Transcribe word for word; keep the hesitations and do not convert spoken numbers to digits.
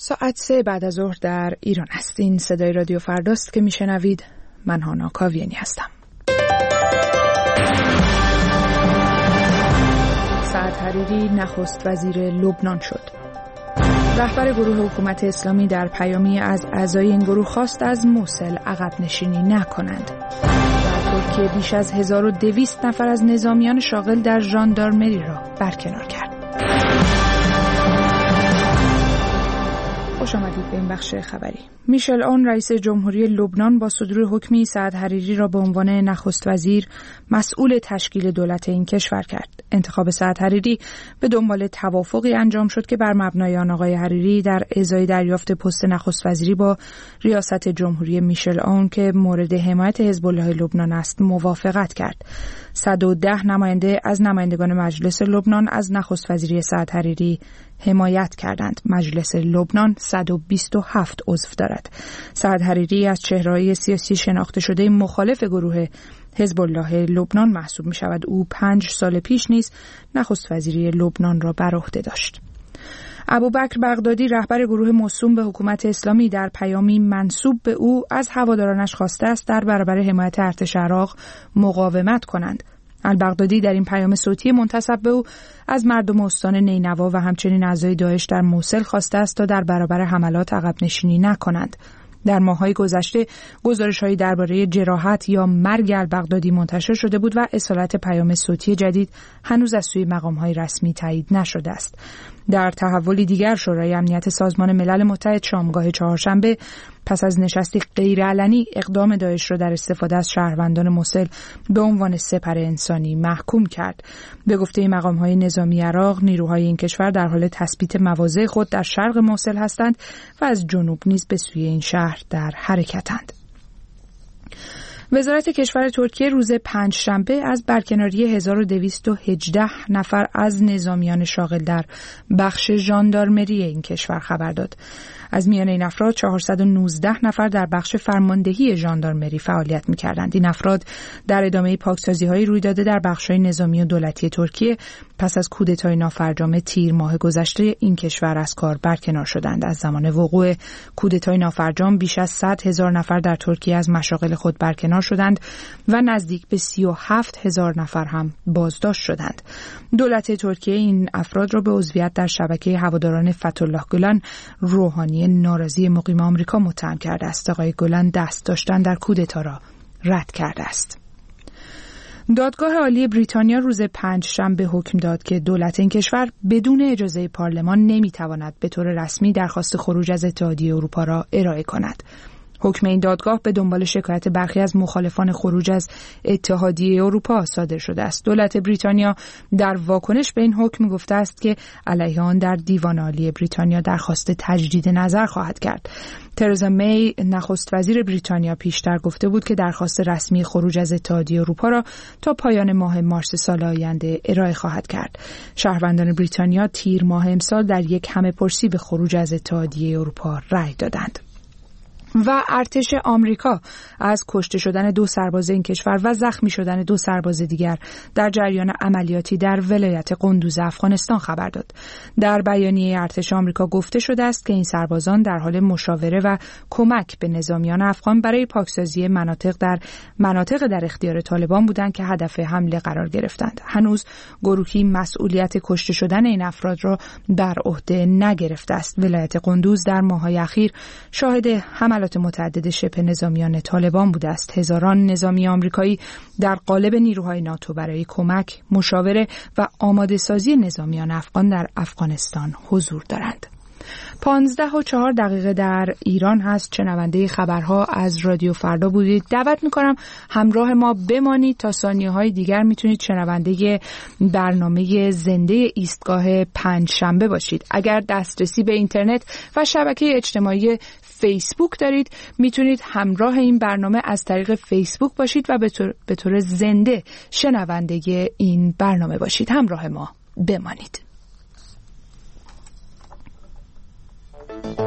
ساعت سه بعد از ظهر در ایران است. این صدای رادیو فرداست که میشنوید. من هانا کاویانی هستم. سعد حریری نخست وزیر لبنان شد. رهبر گروه حکومت اسلامی در پیامی از اعضای این گروه خواست از موصل عقب نشینی نکنند. در ترکیه بیش از هزار و دویست نفر از نظامیان شاغل در ژاندارمری را برکنار کرد. خوش آمدید به این بخش خبری. میشل اون رئیس جمهوری لبنان با صدور حکمی سعد حریری را به عنوان نخست وزیر مسئول تشکیل دولت این کشور کرد. انتخاب سعد حریری به دنبال توافقی انجام شد که بر مبنای آن آقای حریری در ازای دریافت پست نخست وزیری با ریاست جمهوری میشل اون که مورد حمایت حزب الله لبنان است موافقت کرد. صد و ده نماینده از نمایندگان مجلس لبنان از نخست وزیری سعد حریری حمایت کردند. مجلس لبنان صد و بیست و هفت عضو دارد. سعد حریری از چهره‌های سیاسی شناخته شده مخالف گروه حزب الله لبنان محسوب می شود. او پنج سال پیش نیز نخست وزیری لبنان را بر عهده داشت. ابوبکر بغدادی رهبر گروه موسوم به حکومت اسلامی در پیامی منسوب به او از هوادارانش خواسته است در برابر حمایت ارتش عراق مقاومت کنند. البغدادی در این پیام صوتی منتسب به او از مردم استان نینوا و همچنین اعضای داعش در موصل خواسته است تا در برابر حملات عقب نشینی نکنند. در ماه‌های گذشته گزارش‌هایی درباره جراحت یا مرگ البغدادی منتشر شده بود و اصالت پیام صوتی جدید هنوز از سوی مقام‌های رسمی تایید نشده است. در تحولی دیگر شورای امنیت سازمان ملل متحد شامگاه چهارشنبه پس از نشستی غیرعلنی اقدام داعش را در استفاده از شهروندان موصل به عنوان سپر انسانی محکوم کرد. به گفته مقام‌های نظامی عراق، نیروهای این کشور در حال تثبیت مواضع خود در شرق موصل هستند و از جنوب نیز به سوی این شهر در حرکتند. وزارت کشور ترکیه روز پنجشنبه از برکناری هزار و دویست و هجده نفر از نظامیان شاغل در بخش ژاندارمری این کشور خبر داد. از میان این افراد چهارصد و نوزده نفر در بخش فرماندهی ژاندارمری فعالیت می‌کردند. این افراد در ادامه پاکسازی‌های روی داده در بخش‌های نظامی و دولتی ترکیه پس از کودتای نافرجام تیر ماه گذشته این کشور از کار برکنار شدند. از زمان وقوع کودتای نافرجام بیش از صد هزار نفر در ترکیه از مشاغل خود برکنار شدند و نزدیک به سی و هفت هزار نفر هم بازداشت شدند. دولت ترکیه این افراد را به عضویت در شبکه هواداران فتح‌الله گلن روحانی ناراضی مقیم آمریکا متهم کرده است. آقای گلن دست داشتن در کودتا را رد کرده است. دادگاه عالی بریتانیا روز پنجشنبه حکم داد که دولت این کشور بدون اجازه پارلمان نمیتواند به طور رسمی درخواست خروج از اتحادیه اروپا را ارائه کند. حکم این دادگاه به دنبال شکایت برخی از مخالفان خروج از اتحادیه اروپا صادر شده است. دولت بریتانیا در واکنش به این حکم گفته است که علیه آن در دیوان عالی بریتانیا درخواست تجدید نظر خواهد کرد. ترزا می نخست وزیر بریتانیا پیشتر گفته بود که درخواست رسمی خروج از اتحادیه اروپا را تا پایان ماه مارس سال آینده ارائه خواهد کرد. شهروندان بریتانیا تیر ماه امسال در یک همه‌پرسی به خروج از اتحادیه اروپا رأی دادند. و ارتش آمریکا از کشته شدن دو سرباز این کشور و زخمی شدن دو سرباز دیگر در جریان عملیاتی در ولایت قندوز افغانستان خبر داد. در بیانیه ارتش آمریکا گفته شده است که این سربازان در حال مشاوره و کمک به نظامیان افغان برای پاکسازی مناطق در مناطق در اختیار طالبان بودند که هدف حمله قرار گرفتند. هنوز گروهی مسئولیت کشته شدن این افراد را بر عهده نگرفته است. ولایت قندوز در ماه‌های اخیر شاهد حملات متعدد شبه نظامیان طالبان بوده است. هزاران نظامی آمریکایی در قالب نیروهای ناتو برای کمک، مشاوره و آماده سازی نظامیان افغان در افغانستان حضور دارند. پانزده و چهار دقیقه در ایران هست. شنونده خبرها از رادیو فردا بودید. دعوت میکنم همراه ما بمانید. تا ثانیه های دیگر میتونید شنونده برنامه زنده ایستگاه پنجشنبه باشید. اگر دسترسی به اینترنت و شبکه اجتماعی فیسبوک دارید میتونید همراه این برنامه از طریق فیسبوک باشید و به طور, به طور زنده شنونده این برنامه باشید. همراه ما بمانید.